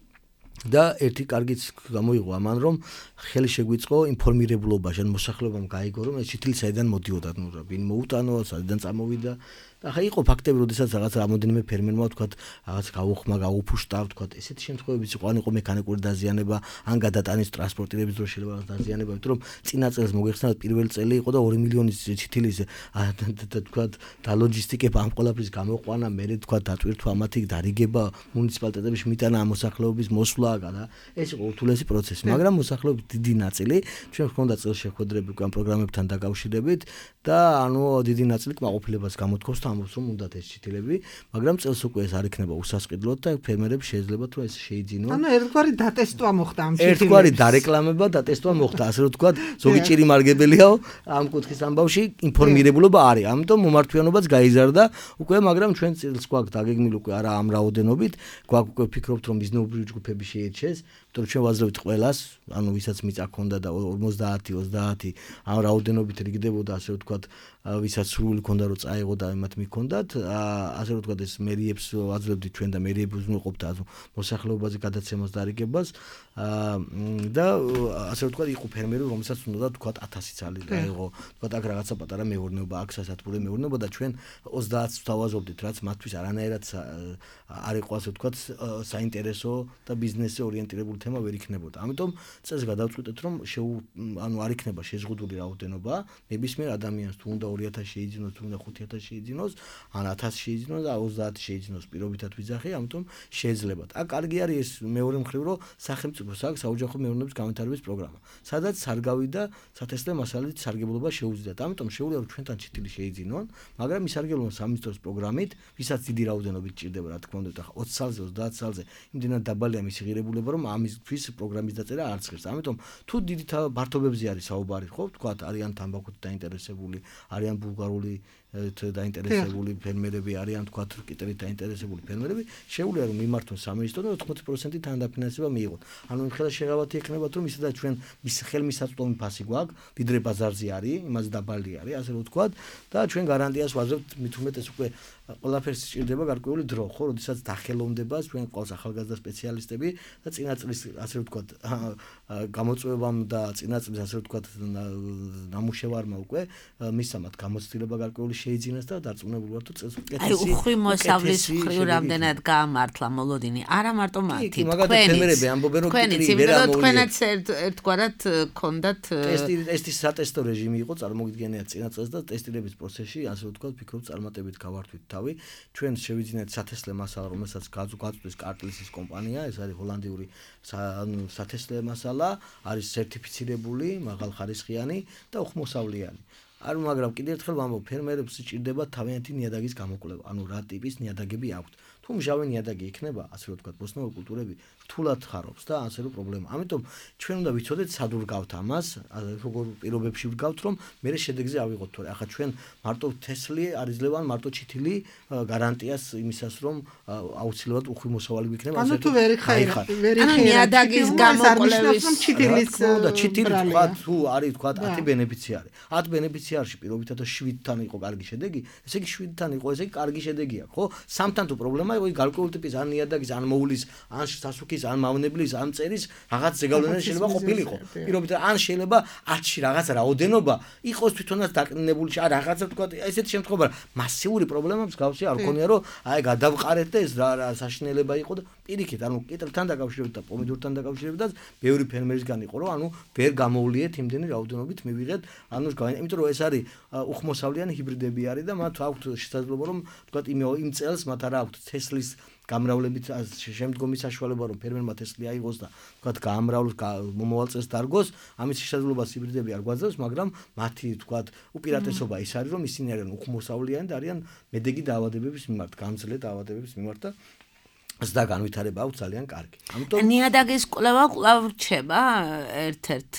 და ერთი კარგიც გამოიღო ამან რომ ხელი შეგვიწყო ინფორმირებულობაში ან მოსახლეობამ გაიგო რომ ეს ჩითილი საიდან მოდიოდა ნუ ვინ მოუტანო საიდან წამოვიდა და ხა იყო ფაქტები როდესაც რაღაც რამოდენიმე ფერმერმა ვთქვათ რაღაც გაუხმა გაუფუშტა ვთქვათ ესეთი შემთხვევებიც იყო ან იყო მექანიკური დაზიანება ან გადატანის ტრანსპორტირების დროს შეიძლება დაზიანება იმიტომ რომ წინა წელს მოგეხსენებათ პირველი წელი იყო და 2 მილიონის ჩითილის ვთქვათ და ლოჯისტიკება ამ ყველაფრის გამოყვანა მე ვთქვათ დატვირთვა მათი დარიგება მუნიციპალიტეტებში მიტანა მოსახლეობის მოსვლა და ეს იყო უთულესი პროცესი მაგრამ მოსახლეობის დიდი ნაწილი ჩვენ გვქონდა წელს შეხვედრები ამ პროგრამებთან დაკავშირებით და ანუ დიდი ნაწილი კმაყოფილებას გამოთქვამს ამბობს რომ უნდათ ეს ჩითილები, მაგრამ წელს უკვე ეს არ იქნება უსასყიდლოდ და ფერმერებს შეიძლება თუ ეს შეიძინონ. ანუ ერთგვარი დატესტვა მოხდა ამ ჩითილებს. ერთგვარი დარეკლამება და ტესტვა მოხდა, ასე რომ ვთქვათ, ზოგი ჭირი მარგებელიაო, ამ კუთხის ამბავში ინფორმირებულობა არის. ამიტომ მომართვიანობაც გაიზარდა უკვე, მაგრამ ჩვენ წელს გვაქვს დაგეგმილი უკვე არა ამ რაოდენობით, გვაქვს უკვე ფიქრობთ რომ მიზნობრივი ჯგუფები შეირჩეს, იმიტომ რომ ჩვენ ვაძლევთ ყველას, ანუ ვისაც მიწა ქონდა და 50-30 ამ რაოდენობით რიგდებოდა, ასე რომ ვთქვათ, ვისაც სრული ქონდა რომ წაიღო და იმათ მიქონდათ, ასე რომ ვთქვათ, ეს მერიებს ვაძლევდით ჩვენ და მერიებს უზრუნველყოფდა მოსახლეობაზე გადაცემას და არიგებას და ასე რომ ვთქვათ, იყო ფერმერი, რომელსაც უნდა ვთქვათ 1000 წალი დაიღო, ვთქვათ აქ რაღაცა პატარა მეურნეობა, აქ სასათბური მეურნეობა და ჩვენ 30-ს ვთავაზობდით, რაც მათთვის არანაირად არ იყო ასე ვთქვათ საინტერესო და ბიზნესზე ორიენტირებული თემა ვერ იქნებოდა. ამიტომ წელს გადავწყვიტეთ, რომ ანუ არ იქნება შეზღუდული რაოდენობა, ნებისმიერ ადამიანს თუ უნდა 2000 შეიძინოს, თუ უნდა 5000 შეიძინოს, ან 1000 შეიძინოს და 30 შეიძინოს პირობითად ვიძახი, ამიტომ შეეძლებათ. აქ კარგი არის ეს მეორე მხრივ, რომ სახელმწიფოს აქვს საოჯახო მეურნეობის განვითარების პროგრამა, სადაც სარგავი და სათესლე მასალით სარგებლობა შეუძლიათ. ამიტომ შეუძლია რომ ჩვენთან ჩითილი შეიძინონ, მაგრამ ისარგებლონ სამინისტროს პროგრამით, ვისაც დიდი რაოდენობით ჭირდება, რა თქმა უნდა, 20 წელზე, 30 წელზე, იმდენად დაბალია მისი ღირებულება, რომ ამისთვის პროგრამის დაწერა არ ცხირს. ამიტომ თუ დიდი ფართობებზე არის საუბარი, ხო, ვთქვათ, არიან თამბაქოთი დაინტერესებული, არიან ბულგარული დაინტერესებული ფერმერები, არიან თქვათ კიტრით დაინტერესებული ფერმერები, შეუძლია რომ მიმართონ სამინისტრო და 80% თანადაფინანსება მიიღონ. ანუ იმხელა შეღავათი ექნებათ რომ ისედაც ჩვენ ხელმისაწვდომი ფასი გვაქვს, ვიდრე ბაზარზე არის, იმას დაბალი არის, ასე რომ ვთქვათ და ჩვენ გარანტიას ვაძლევთ, მით უმეტეს უკვე ყველაფერს სჭირდება გარკვეული დრო, ხო, როდესაც დახელოვნდება ჩვენ ყავს ახალგაზრდა სპეციალისტები და წინა წლის ასე რომ ვთქვათ გამოწვევამ და წინა წლის ასე რომ ვთქვათ ნამუშევარმა უკვე მისამათ გამოცდილება გარკვეული შეიძინეს და დარწმუნებული ვარ თუ წელს უკეთესი. აი უხვი მოსავლის მხრივ რამდენად გაამართლა მოლოდინი. არა მარტო მათი, თქვენიც ამბობენ რომ კიტრი ვერ ამოვლია. თქვენაც ერთგვარად გქონდათ ტესტის სატესტო რეჟიმი იყო წარმოგიდგენიათ წინა წელს და ტესტირების პროცესში ასე ვთქვათ ფიქრობ წარმატებით გავართვით თავი. ჩვენ შევიძინეთ სათესლე მასალა, რომელსაც გაწვდის კარტლისის კომპანია, ეს არის ჰოლანდიური სათესლე მასალა, არის სერტიფიცირებული, მაღალხარისხიანი და უხმოსავლიანი. მაგრამ კიდევ ერთხელ ვამბობ, ფერმერებს სჭირდება თავიანთი ნიადაგის გამოკვლევა, ანუ რა ტიპის ნიადაგები აქვთ. თუ მჟავე ნიადაგი იქნება, ასე რომ ვთქვათ, ბოსტნეულ კულტურები რთულად ხარობს და ასე რომ პრობლემა. ამიტომ ჩვენ უნდა ვიცოდეთ სად ვდგავთ ამას, როგორ პირობებში ვდგავთ, რომ მე შედეგზე ავიღოთ, თორე ახლა ჩვენ მარტო თესლი არ იძლევა ან მარტო ჩითილი გარანტიას იმისას, რომ აუცილებლად უხვი მოსავალი ვიქნება. ანუ თუ ვერ იხარ, ნიადაგის გამოკვლევის ჩითილის ჩითილი თქვა, თუ არის თქვა 10 ბენეფიციარი. 10 ბენეფიციარში პირობითად 7-თან იყო კარგი შედეგი, ესე იგი 7-თან იყო, ესე იგი კარგი შედეგი აქვს, ხო? 3-თან თუ პრობლემა იყო, გარკვეული ტიპის ან ნიადაგის, ან მოვლის, ან სასუქის, ან მავნებლის, ან მწერის რაღაც ზეგავლენა შეიძლება ყოფილიყო. პირობითად ან შეიძლება 10-ში რაღაც რაოდენობა იყოს თვითონაც დაკნინებული, ან რაღაცა თქვა, ესეთი შემთხვევა, მასიური პრობლემა მსგავსი არ გქონია, რომ აი გადავყარეთ და ეს რა საშინელება იყო და პირიქით, ანუ კიტრთან დაკავშირებით და პომიდორთან დაკავშირებითაც ბევრი ფერმერისგან იყო, რომ ანუ ვერ გამოვლიეთ იმდენი რაოდენობით მივიღეთ, ანუ იმიტომ რომ ეს არის უხმოსავლიანი ჰიბრიდები არის და მათ აქვთ შესაძლებლობა რომ თქვა იმ წელს მათ არ აქვთ თესლის გამრავლებით შემდგომი საშუალება რომ ფერმერმა თესლი აიღოს და თქვა გაამრავლოს მომავალ წელს დარგოს, ამის შესაძლებლობას ჰიბრიდები არ გვაძლევს, მაგრამ მათი თქვა უპირატესობა ის არის რომ ისინი არიან უხმოსავლიანი და არიან მედეგი დაავადებების მიმართ, გამძლე დაავადებების მიმართ და ზდა განვითარება აქვს ძალიან კარგი. ამიტომ ნიადაგის კვლევა კვლავ რჩება ერთ-ერთ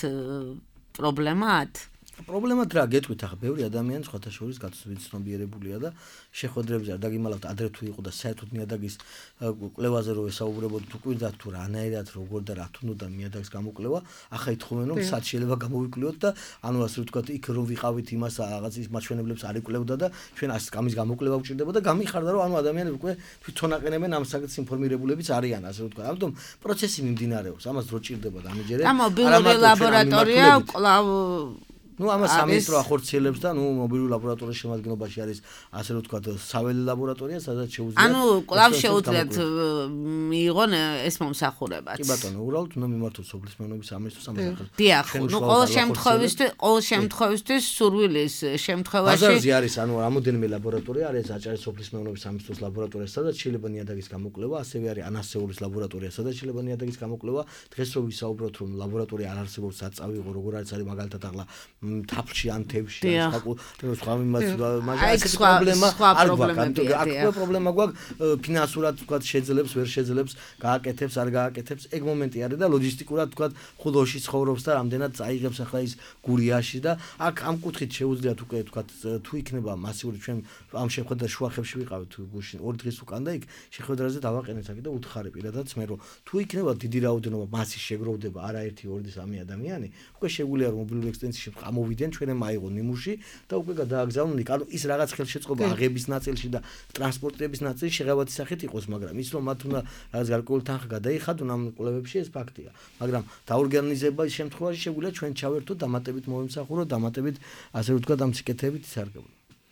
პრობლემად. პრობლემად რა გეტყვით ახლა ბევრი ადამიანი სხვათა შორის გაცნობიერებულია და შეხვედრებზე არ დაგიმალავთ ადრე თუ იყო და საერთოდ ნიადაგის კვლევაზე რო ესაუბრებოდ თუ კვირდათ თუ რანაირად როგორ და რა თუნდა ნიადაგის გამოკვლევა ახლა ითხოვენ რომ სად შეიძლება გამოვიკვლიოთ და ანუ ასე ვთქვათ იქ რომ ვიყავით იმას რაღაც ის მაჩვენებლებს არ იკვლევდა და ჩვენ ასე გამის გამოკვლევა გვჭირდება და გამიხარდა რომ ანუ ადამიანები უკვე თვითონ აყენებენ ამ საკითხის ინფორმირებულების არიან ასე ვთქვათ ამიტომ პროცესი მიმდინარეობს ამას დრო ჭირდება და ამიჯერე მობილური ლაბორატორია კვლავ ნუ ამას სამინისტრო ახორციელებს და ნუ მობილური ლაბორატორიის შემადგენლობაში არის ასე რომ ვთქვათ საველე ლაბორატორია სადაც შეუძლიათ ანუ კვლავ შეუძლიათ მიიღონ ეს მომსახურებაც კი ბატონო უბრალოდ უნდა მიმართოს სოფლის მეურნეობის სამინისტროს ამასახელს დიახ ნუ ყოველ შემთხვევისთვის სურვილის შემთხვევაში ბაზარზე არის ანუ რამოდენიმე ლაბორატორია არის აჭარის სოფლის მეურნეობის სამინისტროს ლაბორატორია სადაც შეიძლება ნიადაგის გამოკვლევა ასევე არის ანასეულის ლაბორატორია სადაც შეიძლება ნიადაგის გამოკვლევა დღეს რო ვისაუბროთ რომ ლაბორატორია არ არსებობს საწავიღო როგორ არის მაგალითად ახლა თაფლში ან თევში ან სხვა იმას პრობლემა არ გვაქვს. აქ პრობლემა გვაქვს ფინანსურად თქვა შეძლებს ვერ შეძლებს გააკეთებს არ გააკეთებს ეგ მომენტი არის და ლოჯისტიკურად თქვა ხულოში ცხოვრობს და რამდენად წაიღებს ახლა ის გურიაში და აქ ამ კუთხით შეუძლიათ უკვე თქვა თუ იქნება მასიური ჩვენ ამ შეხვედრას შუახევში ვიყავით გუშინ 2 დღის უკან და იქ შეხვედრაზე დავაყენეთ აქ და უთხარი პირადად მე რომ თუ იქნება დიდი რაოდენობა მასის შეგროვდება არა 1 2 3 ადამიანი უკვე შეგვიძლია რომ მობილური ექსტენსიაში გამოვიდნენ ჩვენემ აიღო ნიმუში და უკვე გადააგზავნონ ანუ ის რაღაც ხელშეწყობა აღების ნაწილში და ტრანსპორტების ნაწილში შეღავათის სახით იყოს მაგრამ ის რომ მათ უნდა რაღაც გარკვეული თანხა გადაიხადონ ამ კვლევებში ეს ფაქტია მაგრამ დაორგანიზება ის შემთხვევაში შეგვიძლია ჩვენ ჩავერთოთ დამატებით მოემსახუროთ დამატებით ასე ვთქვათ ამ სიკეთებით ისარგებლო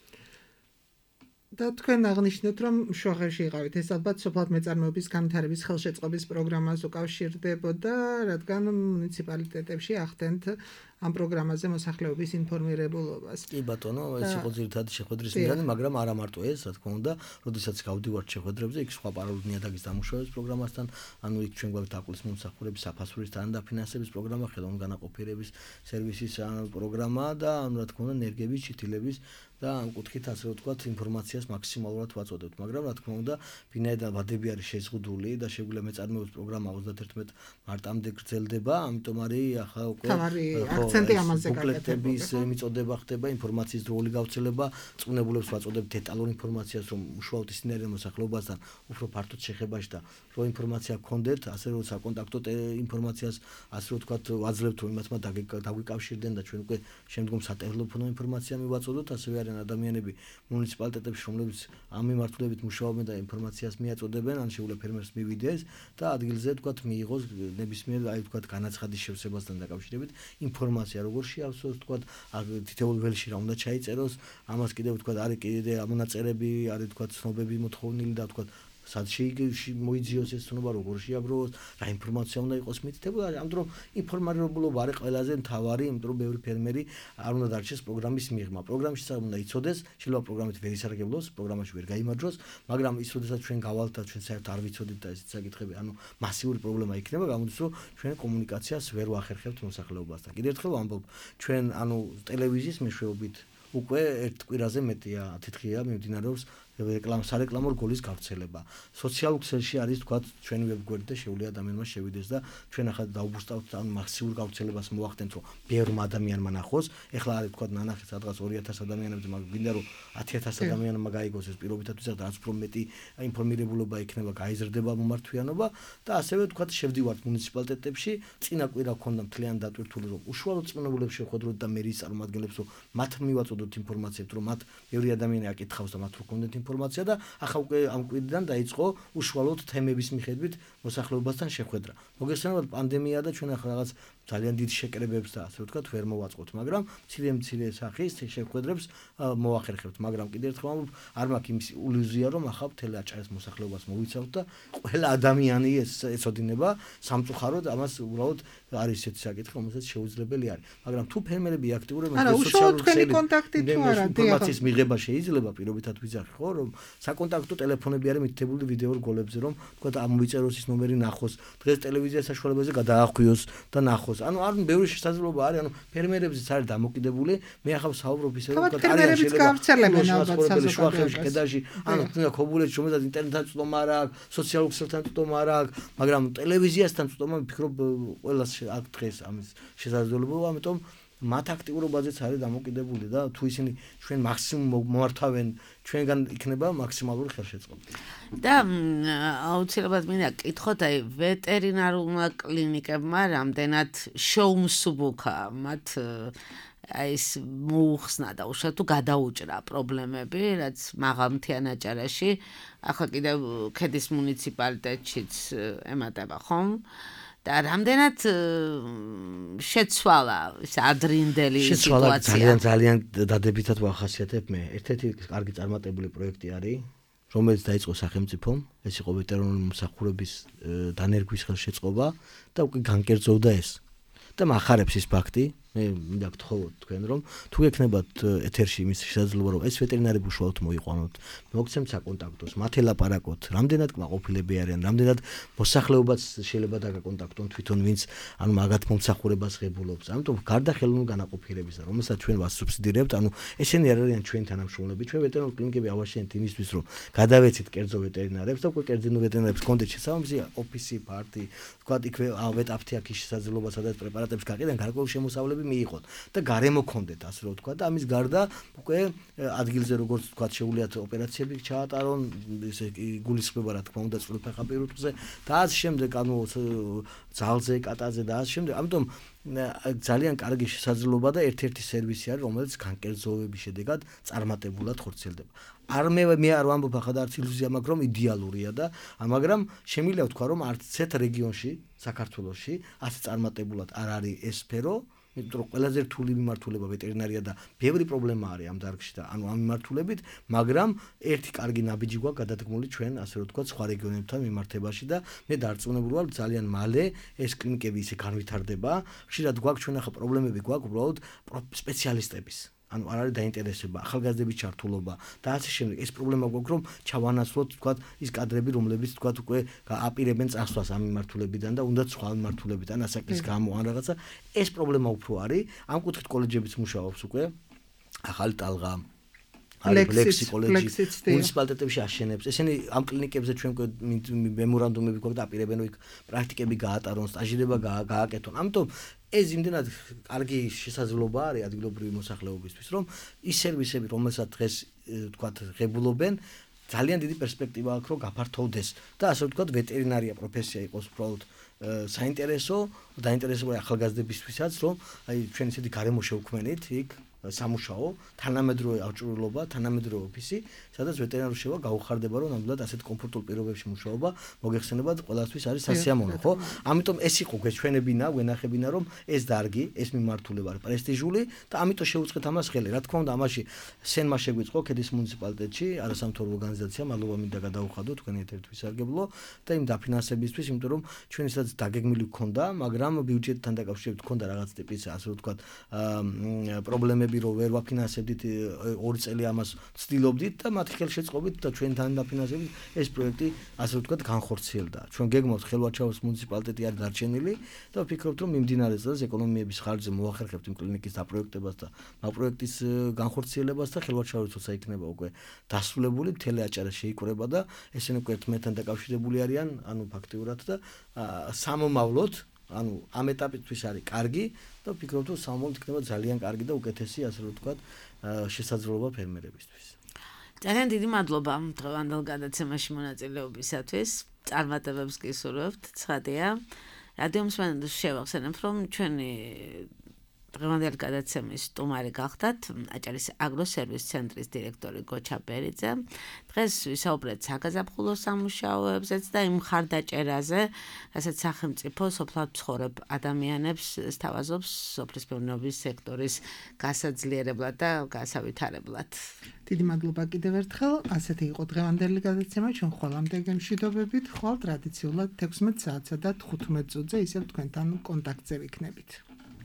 და თქვენ აღნიშნეთ რომ შუახევში იყავით ეს ალბათ სოფლად მეწარმეობის განვითარების ხელშეწყობის პროგრამას უკავშირდებოდა რადგან მუნიციპალიტეტებში ახდენთ ამ პროგრამაზე მოსახლეობის ინფორმირებულობას. კი ბატონო, ეს იყო ძირითადი შეხვედრის მიზანი, მაგრამ არა მარტო ეს, რა თქმა უნდა, როდესაც გავდივართ შეხვედრებზე, იქ სხვა პარალელურ ნიადაგის დამუშავების პროგრამასთან, ანუ იქ ჩვენ გვაქვს აკულის მომსახურების საფასურის დაფინანსების პროგრამა, ხელოვნური განაყოფიერების სერვისის პროგრამა და ანუ რა თქმა უნდა, ენერგიების ჩითილების და ამ კუთხით ასე ვთქვათ, ინფორმაციას მაქსიმალურად ვაწოდებთ, მაგრამ რა თქმა უნდა, ვინაიდან ვადები არის შეზღუდული და შეგვიძლია მეწარმეობის პროგრამა 31 მარტამდე გრძელდება, ამიტომ არის ახლა უკვე აქცენტი ამაზე გაკეთების მიწოდება ხდება, ინფორმაციის დროული გავრცელება, წვნებულებს ვაწოდებთ დეტალურ ინფორმაციას, რომ უშუალოდ ისინი მოსახლეობასთან უფრო ფართოდ შეხებაში და რომ ინფორმაცია გქონდეთ, ასე რომ საკონტაქტო ინფორმაციას, ასე რომ ვთქვათ, ვაძლევთ, რომ იმათმა დაგვიკავშირდნენ და ჩვენ უკვე შემდგომ სატელეფონო ინფორმაცია მივაწოდოთ, ასევე არიან ადამიანები მუნიციპალიტეტებში, რომლებიც ამ მიმართულებით მუშაობენ და ინფორმაციას მიაწოდებენ, ან შეუძლია ფერმერს მივიდეს და ადგილზე ვთქვათ, მიიღოს ნებისმიერ, აი ვთქვათ, განაცხადის შევსებასთან დაკავშირებით ინფორმაცია როგორ შეავსოს, ვთქვათ, თითოეულ ველში რა უნდა ჩაიწეროს, ამას კიდევ ვთქვათ, არის კიდე მონაწერები, არის ვთქვათ, ცნობები მოთხოვნილი და ვთქვათ სად მოიძიოს ეს ცნობა, როგორ შეაგროვოს, რა ინფორმაცია უნდა იყოს მითითებული, ამიტომ ინფორმირებულობა არის ყველაზე მთავარი, იმიტომ რომ ბევრი ფერმერი არ უნდა დარჩეს პროგრამის მიღმა. პროგრამში სამ უნდა იცოდეს, შეიძლება პროგრამით ვერ ისარგებლოს, პროგრამაში ვერ გაიმარჯვოს, მაგრამ ის როდესაც ჩვენ გავალთ და ჩვენ საერთოდ არ ვიცოდით და ესეც საკითხები, ანუ მასიური პრობლემა იქნება, გამოდის რომ ჩვენ კომუნიკაციას ვერ ვახერხებთ მოსახლეობასთან. კიდევ ერთხელ ვამბობ, ჩვენ ანუ ტელევიზიის მეშვეობით უკვე ერთ კვირაზე მეტია 10 დღეა მიმდინარეობს სარეკლამო რგოლის გავრცელება. სოციალურ ქსელში არის თქვათ ჩვენი ვებგვერდი და შეუძლია ადამიანმა შევიდეს და ჩვენ ახლა დავუბრუნავთ ამ მაქსიმურ გავრცელებას მოვახდენთ რომ ბევრმა ადამიანმა ნახოს. ეხლა არის თქვათ ნანახი სადღაც 2000 ადამიანებზე, მაგრამ გინდა რომ 10000 ადამიანმა გაიგოს ეს პირობითად ვიზახ და რაც უფრო მეტი ინფორმირებულობა იქნება, გაიზრდება მომართვიანობა და ასევე თქვათ შევდივართ მუნიციპალიტეტებში, წინა კვირა გქონდა მთლიან დატვირთული რომ უშუალოდ წმენებულებს შევხვედროთ და მერის წარმომადგენლებს რომ მათ მივაწოდოთ ინფორმაციებს, რომ მათ ბევრი ადამიანი აკითხავს და მათ რო გქონდეთ ინფორმაცია და ახლა უკვე ამ კვირიდან დაიწყო უშუალოდ თემების მიხედვით მოსახლეობასთან შეხვედრა. მოგესალმებით, პანდემია და ჩვენ ახლა რაღაც ძალიან დიდ შეკრებებს და ასე ვთქვათ ვერ მოვაწყოთ, მაგრამ მცირე სახის შეხვედრებს მოვახერხებთ, მაგრამ კიდევ ერთხელ არ მაქვს იმის ილუზია, რომ ახლა მთელი აჭარის მოსახლეობას მოვიცავთ და ყველა ადამიანი ეცოდინება სამწუხაროდ, ამას უბრალოდ არის ესეთი საკითხი, რომელსაც შეუძლებელი არის. მაგრამ თუ ფერმერები აქტიურობენ სოციალურ ინფორმაციის მიღება შეიძლება პირობითად ვიზახი, ხო, რომ საკონტაქტო ტელეფონები არის მითითებული ვიდეო რგოლებზე, რომ თქვათ ამოვიწეროს ის ნომერი ნახოს, დღეს ტელევიზიის საშუალებაზე გადაახვიოს და ნახოს. ანუ არ ბევრი შესაძლებლობა არის, ანუ ფერმერებზეც არის დამოკიდებული. მე ახლა ვსაუბრობ ისე რომ თქვათ არიან შეიძლება შუახევში კედაში, ანუ თუნდაც ქობულეთში რომელსაც ინტერნეტთან წვდომა არ აქვს, სოციალურ ქსელთან წვდომა არ აქვს, მაგრამ ტელევიზიასთან წვდომა ვფიქრობ ყველას აქ დღეს ამის შესაძლებლობა, ამიტომ მათ აქტიურობაზეც არის დამოკიდებული და თუ ისინი ჩვენ მაქსიმუმ მომართავენ, ჩვენგან იქნება მაქსიმალური ხელშეწყობა. და აუცილებლად მინდა კითხოთ, აი ვეტერინარულმა კლინიკებმა რამდენად შეუმსუბუქა მათ აი ეს მოუხსნა და უშუალოდ თუ გადაუჭრა პრობლემები, რაც მაღალმთიან აჭარაში, ახლა კიდევ ქედის მუნიციპალიტეტშიც ემატება ხომ? და რამდენად შეცვალა ეს ადრინდელი სიტუაცია. ძალიან დადებითად ვახასიათებ მე. ერთ-ერთი კარგი წარმატებული პროექტი არის, რომელიც დაიწყო სახელმწიფომ, ეს იყო ვეტერინარული მომსახურების დანერგვის ხელშეწყობა და უკვე განკერძოვდა ეს. და მახარებს ის ფაქტი, მე მინდა გთხოვოთ თქვენ რომ თუ გექნებათ ეთერში იმის შესაძლებლობა რომ ეს ვეტერინარები უშუალოდ მოიყვანოთ, მოგცემთ საკონტაქტოს, მათ ელაპარაკოთ, რამდენად კმაყოფილები არიან, რამდენად მოსახლეობაც შეიძლება დაგაკონტაქტონ თვითონ ვინც ანუ მაგათ მომსახურებას ღებულობს. ამიტომ გარდა ხელოვნური განაყოფიერებისა, რომელსაც ჩვენ ვასუბსიდირებთ, ანუ ესენი არ არიან ჩვენ თანამშრომლები, ჩვენ ვეტერინარული კლინიკები ავაშენებთ იმისთვის რომ გადავეცით კერძო ვეტერინარებს და უკვე კერძო ვეტერინარებს კონდეთ შესაბამისი ოფისი, პარტი, თქვათ იქვე ვეტ-აფთიაქის შესაძლებლობა, სადაც პრეპარატებს გაყიდენ, გარკვეული შემოსავლები მიიღოთ და გარემო კონდეთ, ასე რომ ვთქვა და ამის გარდა უკვე ადგილზე როგორც თქვათ შეუძლიათ ოპერაციები ჩაატარონ, ესე გულისხმება რა თქმა უნდა წყვილფეხა პირუტყვზე და ასე შემდეგ, ანუ ძალზე, კატაზე და ასე შემდეგ. ამიტომ ძალიან კარგი შესაძლებლობა და ერთ-ერთი სერვისი არის, რომელიც განკერძოების შედეგად წარმატებულად ხორციელდება. მე არ ვამბობ ახლა და არც ილუზია მაქვს, რომ იდეალურია და მაგრამ შემიძლია ვთქვა, რომ არც ერთ რეგიონში, საქართველოში ასე წარმატებულად არ არის ეს სფერო, იმიტომ რომ ყველაზე რთული მიმართულება ვეტერინარია და ბევრი პრობლემა არის ამ დარგში და ანუ ამ მიმართულებით, მაგრამ ერთი კარგი ნაბიჯი გვაქვს გადადგმული ჩვენ, ასე რომ ვთქვა, სხვა რეგიონებთან მიმართებაში და მე დარწმუნებული ვარ, ძალიან მალე ეს კლინიკები ისე განვითარდება. ხშირად გვაქვს ჩვენ ახლა პრობლემები გვაქვს უბრალოდ სპეციალისტების. ანუ არ არის დაინტერესება, ახალგაზრდების ჩართულობა და ასე შემდეგ. ეს პრობლემა გვაქვს, რომ ჩავანაცვლოთ, თქვათ, ის კადრები, რომლებიც თქვათ უკვე აპირებენ წასვლას ამ მიმართულებიდან და უნდათ სხვა მიმართულებიდან, ასაკის გამო ან რაღაცა. ეს პრობლემა უფრო არის. ამ კუთხით კოლეჯებიც მუშაობს უკვე. ახალი ტალღა ლექსი კოლეჯი მუნიციპალიტეტებში აშენებს. ესენი ამ კლინიკებზე ჩვენ მემორანდუმები გვაქვს და აპირებენ რომ იქ პრაქტიკები გაატარონ, სტაჟირება გააკეთონ. ამიტომ ეს იმდენად კარგი შესაძლებლობა არის ადგილობრივი მოსახლეობისთვის, რომ ის სერვისები, რომელსაც დღეს თქვათ ღებულობენ, ძალიან დიდი პერსპექტივა აქვს, რომ გაფართოვდეს და ასე ვთქვათ, ვეტერინარია პროფესია იყოს უბრალოდ საინტერესო, დაინტერესებული ახალგაზრდებისთვისაც, რომ აი ჩვენ ისეთი გარემო შევქმნით იქ სამუშაო, თანამედროვე აღჭურვილობა, თანამედროვე ოფისი, სადაც ვეტერინარული შევა გაუხარდება, რომ ნამდვილად ასეთ კომფორტულ პირობებში მუშაობა მოგეხსენებათ ყველასთვის არის სასიამოვნო, ხო? ამიტომ ეს იყო გვეჩვენებინა, გვენახებინა, რომ ეს დარგი, ეს მიმართულება არის პრესტიჟული და ამიტომ შევუწყეთ ამას ხელი. რა თქმა უნდა, ამაში სენმა შეგვიწყო ქედის მუნიციპალიტეტში არასამთავრობო ორგანიზაცია, მადლობა მინდა გადაუხადო თქვენი ერთ-ერთ ვისარგებლო და იმ დაფინანსებისთვის, იმიტომ რომ ჩვენ ისაც დაგეგმილი გქონდა, მაგრამ ბიუჯეტთან დაკავშირებით გქონდა რაღაც ტიპის, ასე ვთქვათ, პრობლემები რომ ვერ ვაფინანსებდით 2 წელი ამას ვცდილობდით და მათი ხელშეწყობით და ჩვენთან დაფინანსებით ეს პროექტი ასე ვთქვათ განხორციელდა. ჩვენ გეგმავთ ხელვაჩაურის მუნიციპალიტეტი არის დარჩენილი და ვფიქრობთ რომ მიმდინარე წელს ეკონომიების ხარჯზე მოახერხებთ იმ კლინიკის დაპროექტებას და პროექტის განხორციელებას და ხელვაჩაურის თორსა იქნება უკვე დასრულებული, მთელი აჭარა შეიკრება და ესენი უკვე ერთმანეთთან დაკავშირებული არიან, ანუ ფაქტიურად და სამომავლოდ ანუ ამ ეტაპისთვის არის კარგი და ვფიქრობ რომ სამომავლოდ იქნება ძალიან კარგი და უკეთესი, ასე რომ ვთქვათ, შესაძლებლობა ფერმერებისთვის. ძალიან დიდი მადლობა დღევანდელ გადაცემაში მონაწილეობისათვის. წარმატებებს გისურვებთ. ცხადია. რადიო მსმენელებს შევახსენებ, რომ ჩვენი დღევანდელი გადაცემის სტუმარი გახდათ აჭარის აგროსერვის ცენტრის დირექტორი გოჩა ბერიძე. დღეს ვისაუბრეთ საგაზაფხულო სამუშაოებზეც და იმ მხარდაჭერაზე, რასაც სახელმწიფო სოფლად მცხოვრებ ადამიანებს სთავაზობს სოფლის მეურნეობის სექტორის გასაძლიერებლად და გასავითარებლად. დიდი მადლობა კიდევ ერთხელ. ასეთი იყო დღევანდელი გადაცემა. ჩვენ ხვალამდე გემშვიდობებით, ხვალ ტრადიციულად 16 საათსა და 15 წუთზე ისევ თქვენთან კონტაქტზე ვიქნებით.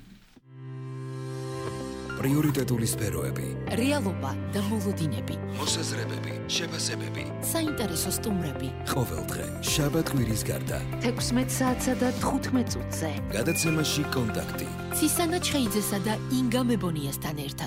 პრიორიტეტული სფეროები, რეალობა და მოლოდინები, მოსაზრებები, შეფასებები, საინტერესო სტუმრები. ყოველდღე შაბათ-კვირის გარდა 16 საათსა და 15 წუთზე. გადაცემაში კონტაქტი. ცისანა ჩხეიძესა და ინგა მებონიასთან ერთად.